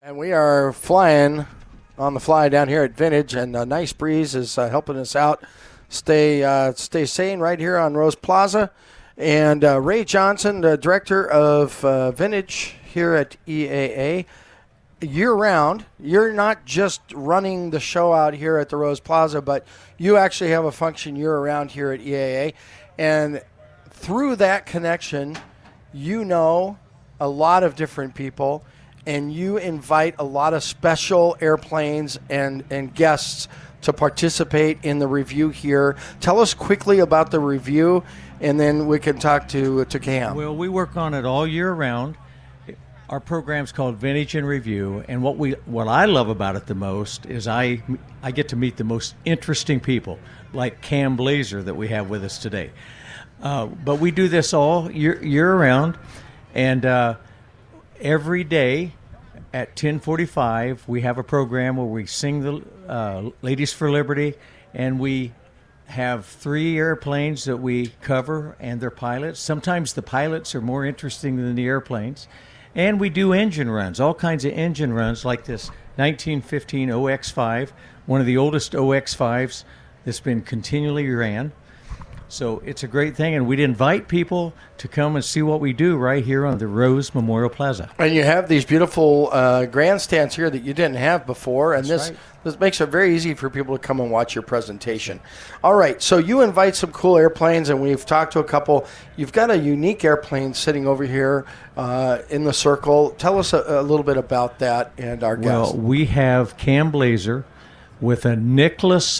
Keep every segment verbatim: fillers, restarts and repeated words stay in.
And we are flying on the fly down here at Vintage, and a nice breeze is uh, helping us out stay uh, stay sane right here on Rose Plaza. And uh, Ray Johnson, the director of uh, Vintage here at E A A, year-round. You're not just running the show out here at the Rose Plaza, but you actually have a function year-round here at E A A. And through that connection, you know a lot of different people, and you invite a lot of special airplanes and, and guests to participate in the review here. Tell us quickly about the review, and then we can talk to, to Cam. Well, we work on it all year round. Our program's called Vintage and Review, and what we what I love about it the most is I I get to meet the most interesting people, like Cam Blazer that we have with us today. Uh, but we do this all year, year round, and uh, every day at ten forty-five, we have a program where we sing the uh, Ladies for Liberty, and we have three airplanes that we cover and their pilots. Sometimes the pilots are more interesting than the airplanes. And we do engine runs, all kinds of engine runs, like this nineteen fifteen O X five, one of the oldest O X fives that's been continually ran. So it's a great thing, and we'd invite people to come and see what we do right here on the Rose Memorial Plaza. And you have these beautiful uh, grandstands here that you didn't have before, and That's this right. this makes it very easy for people to come and watch your presentation. All right, so you invite some cool airplanes, and we've talked to a couple. You've got a unique airplane sitting over here uh, in the circle. Tell us a, a little bit about that and our guest. Well, we have Cam Blazer with a Nicholas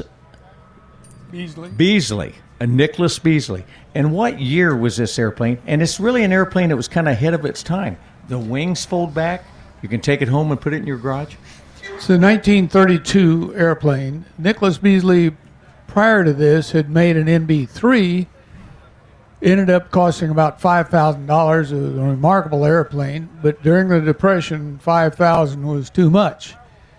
Beasley. Beasley. A Nicholas Beasley. And what year was this airplane? And it's really an airplane that was kind of ahead of its time. The wings fold back. You can take it home and put it in your garage. It's a nineteen thirty-two airplane. Nicholas Beasley, prior to this, had made an N B three. Ended up costing about five thousand dollars. It was a remarkable airplane. But during the Depression, five thousand dollars was too much.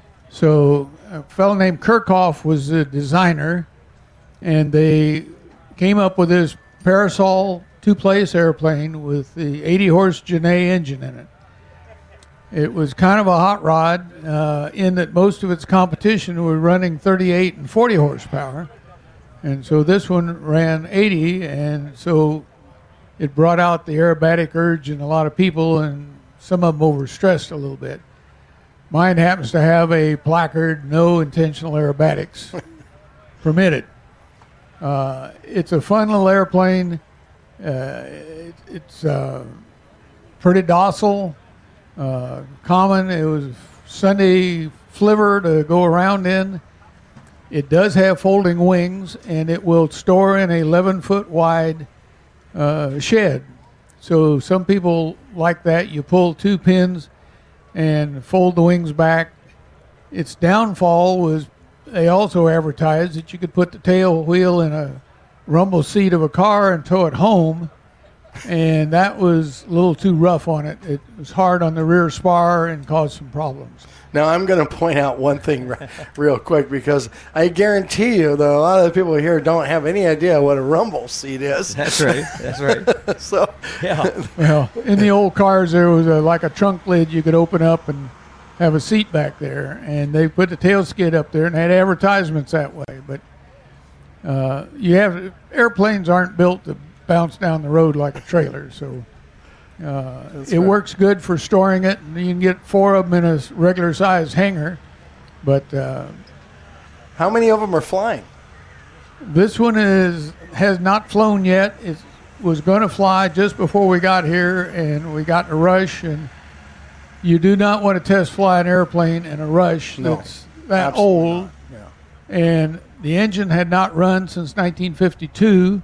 So a fellow named Kirchhoff was the designer, and they came up with this Parasol two-place airplane with the eighty horse Genet engine in it. It was kind of a hot rod uh, in that most of its competition were running thirty-eight and forty horsepower. And so this one ran eighty, and so it brought out the aerobatic urge in a lot of people, and some of them overstressed a little bit. Mine happens to have a placard, no intentional aerobatics permitted. Uh, it's a fun little airplane. Uh, it, it's uh, pretty docile, uh, common. It was Sunday flivver to go around in. It does have folding wings, and it will store in a eleven foot wide uh, shed. So some people like that. You pull two pins and fold the wings back. Its downfall was they also advertised that you could put the tail wheel in a rumble seat of a car and tow it home, and that was a little too rough on it. It was hard on the rear spar and caused some problems. Now, I'm going to point out one thing real quick, because I guarantee you that a lot of the people here don't have any idea what a rumble seat is. That's right. That's right. So, yeah. Well, in the old cars, there was a, like a trunk lid you could open up and have a seat back there, and they put the tail skid up there and had advertisements that way. But uh, you have airplanes aren't built to bounce down the road like a trailer, so uh, it right. works good for storing it. And you can get four of them in a regular size hangar. But uh, how many of them are flying? This one is has not flown yet. It was going to fly just before we got here, and we got in a rush. And you do not want to test fly an airplane in a rush No, that's that absolutely old. not. Yeah. And the engine had not run since nineteen fifty-two.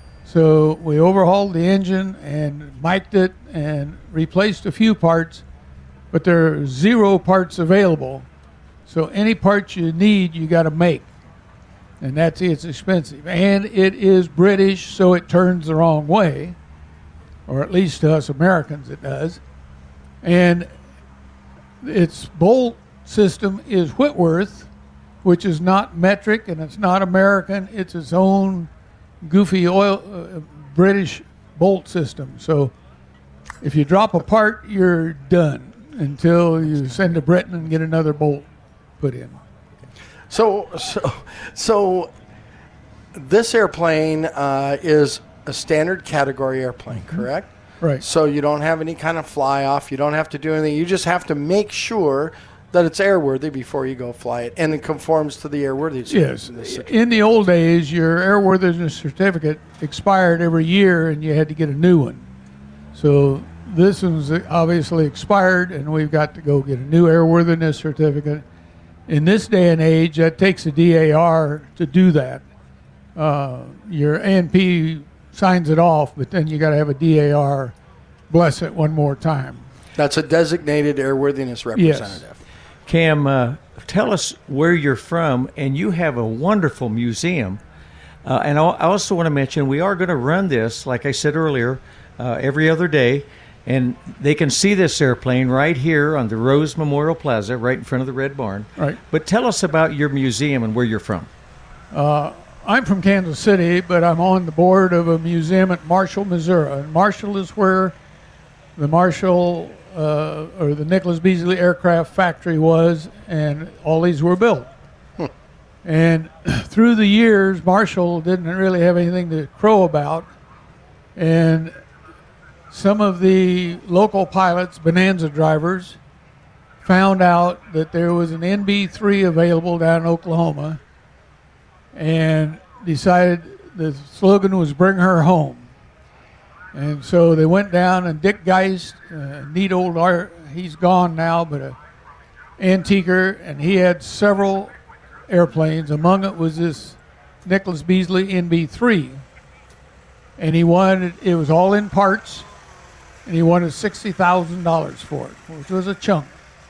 So we overhauled the engine and mic'd it and replaced a few parts, but there are zero parts available. So any parts you need, you got to make. And that's it's expensive. And it is British, so it turns the wrong way, or at least to us Americans it does. And its bolt system is Whitworth, which is not metric and it's not American. It's its own goofy oil uh, British bolt system. So if you drop a part, you're done. until you send to Britain and get another bolt put in. So, so, so this airplane uh, is a standard category airplane, mm-hmm. correct? Right. So you don't have any kind of fly off. You don't have to do anything. You just have to make sure that it's airworthy before you go fly it, and it conforms to the airworthiness. Yes. In the old days, your airworthiness certificate expired every year, and you had to get a new one. So this one's obviously expired, and we've got to go get a new airworthiness certificate. In this day and age, that takes a D A R to do that. Uh, your A N P signs it off, but then you got to have a D A R bless it one more time. That's a designated airworthiness representative. Yes. Cam, uh, tell us where you're from, and you have a wonderful museum. Uh, and I also want to mention we are going to run this, like I said earlier, uh, every other day. And they can see this airplane right here on the Rose Memorial Plaza, right in front of the Red Barn. Right. But tell us about your museum and where you're from. Uh, I'm from Kansas City, but I'm on the board of a museum at Marshall, Missouri. And Marshall is where the Marshall uh, or the Nicholas Beasley Aircraft Factory was, and all these were built. Hmm. And through the years, Marshall didn't really have anything to crow about. And some of the local pilots, Bonanza drivers, found out that there was an N B three available down in Oklahoma and decided the slogan was "Bring Her Home." And so they went down, and Dick Geist, a neat old art, he's gone now, but a antiquer, and he had several airplanes. Among it was this Nicholas Beasley N B three. And he wanted, it was all in parts, and he wanted sixty thousand dollars for it, which was a chunk.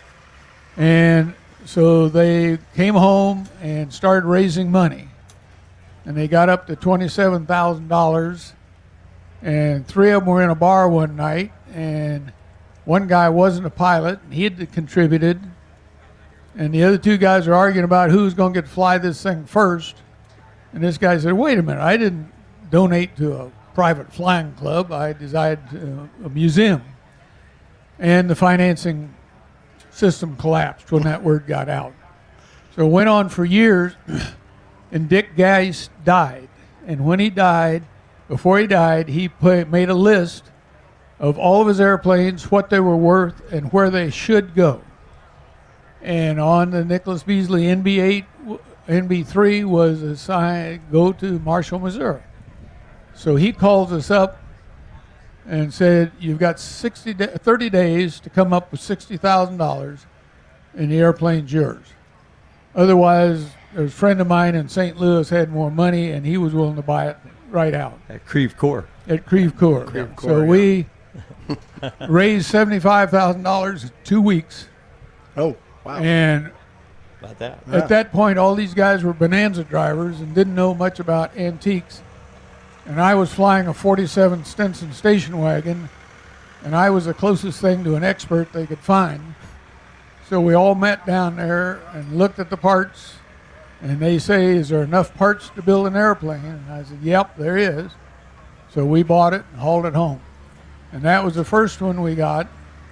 And so they came home and started raising money. And they got up to twenty-seven thousand dollars. And three of them were in a bar one night. And one guy wasn't a pilot, and he had contributed. And the other two guys were arguing about who's going to get to fly this thing first. And this guy said, wait a minute, I didn't donate to a private flying club. I designed uh, a museum. And the financing system collapsed when that word got out. So it went on for years, and Dick Geist died. And when he died, before he died, he put, made a list of all of his airplanes, what they were worth, and where they should go. And on the Nicholas Beasley N B eight, N B three was assigned, go to Marshall, Missouri. So he calls us up and said, you've got sixty, thirty days to come up with sixty thousand dollars, and the airplane's yours. Otherwise, there's a friend of mine in Saint Louis had more money, and he was willing to buy it right out. At Creve Coeur. At Creve Coeur. Creve Coeur, so yeah. we raised seventy-five thousand dollars in two weeks. Oh, wow. And About that. Yeah. at that point, all these guys were Bonanza drivers and didn't know much about antiques. And I was flying a forty-seven Stinson station wagon, and I was the closest thing to an expert they could find. So we all met down there and looked at the parts, and they say, is there enough parts to build an airplane? And I said, yep, there is. So we bought it and hauled it home. And that was the first one we got.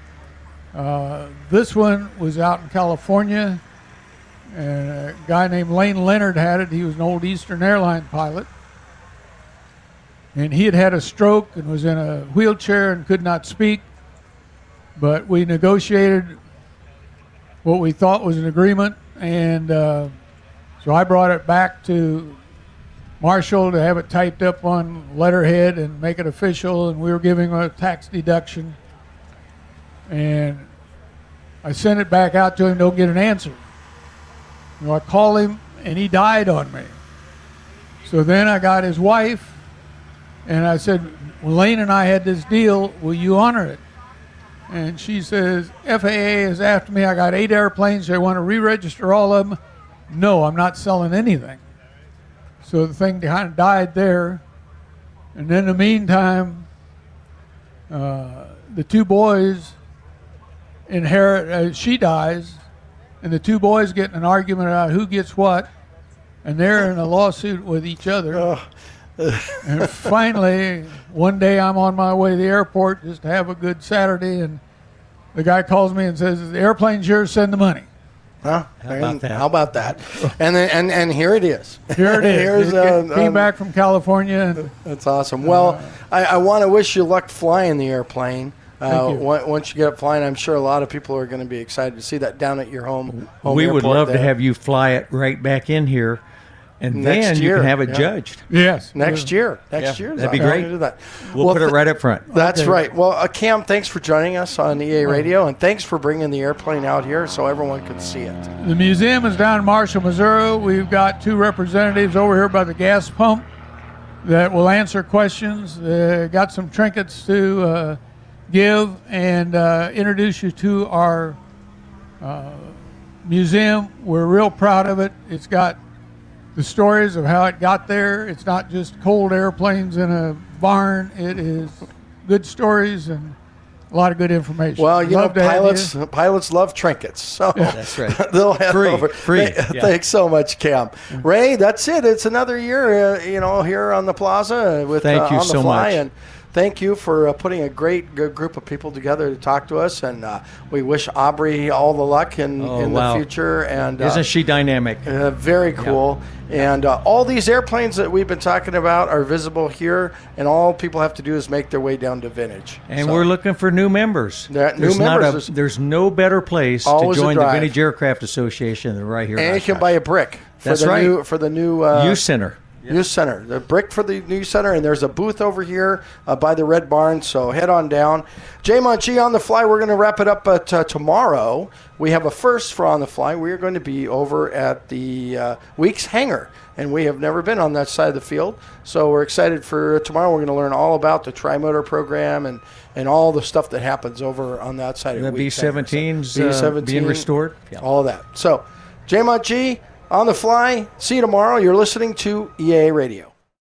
Uh, this one was out in California, and a guy named Lane Leonard had it. He was an old Eastern Airline pilot. And he had had a stroke and was in a wheelchair and could not speak. But we negotiated what we thought was an agreement. And uh, so I brought it back to Marshall to have it typed up on letterhead and make it official. And we were giving a tax deduction. And I sent it back out to him, don't get an answer. So I called him, and he died on me. So then I got his wife. And I said, well, Lane and I had this deal. Will you honor it? And she says, F A A is after me. I got eight airplanes. They want to re-register all of them. No, I'm not selling anything. So the thing kind of died there. And then in the meantime, uh, the two boys inherit, uh, she dies, and the two boys get in an argument about who gets what. And they're in a lawsuit with each other. Oh. And finally, one day I'm on my way to the airport just to have a good Saturday, and the guy calls me and says, the airplane's yours, send the money. Huh? How about that? How about that? And then, and and here it is. Here it is. Here's, It uh, came um, back from California. And That's awesome. Well, I, I want to wish you luck flying the airplane. Uh, Thank you. on- Once you get up flying, I'm sure a lot of people are going to be excited to see that down at your home. home We would airport love to there. have you fly it right back in here, and Next then you year, can have it yeah. judged. yes. next year. Next Yeah, year, that'd be I'm great. gonna Do that. We'll, Well, put it th- right up front. That's Okay. right. Well, uh, Cam, thanks for joining us on E A Radio, and thanks for bringing the airplane out here so everyone could see it. The museum is down in Marshall, Missouri. We've got two representatives over here by the gas pump that will answer questions. Uh, got some trinkets to uh, give and uh, introduce you to our uh, museum. We're real proud of it. It's got the stories of how it got there. It's not just cold airplanes in a barn. It is good stories and a lot of good information. Well, you Love know, to have pilots you. pilots love trinkets, so That's right. they'll head Free, over. free, Th- yeah. Thanks so much, Cam. Ray, that's it. It's another year, uh, you know, here on the plaza with Thank uh, you on the so fly, much. and thank you for uh, putting a great good group of people together to talk to us. And uh, we wish Aubrey all the luck in, Oh, in wow. the future. And uh, Isn't she dynamic? Uh, very cool. And uh, all these airplanes that we've been talking about are visible here, and all people have to do is make their way down to Vintage. And So, we're looking for new members. There- new there's not members. a, there's no better place to Always a join the drive. Vintage Aircraft Association than right here. in and you can Oshkosh. buy a brick for That's the right. new for the new uh, Youth Center. Youth Center. The brick for the Youth Center, and there's a booth over here uh, by the Red Barn, so head on down. J Monchi on the fly. We're going to wrap it up at, uh, tomorrow. We have a first for On the Fly. We are going to be over at the uh, Weeks Hangar, and we have never been on that side of the field, so we're excited for tomorrow. We're going to learn all about the Tri-Motor program and, and all the stuff that happens over on that side of The Weeks Hangar. B-17's So, uh, being restored. Yeah. all of that. So, J Monchi on the fly. See you tomorrow. You're listening to E A Radio.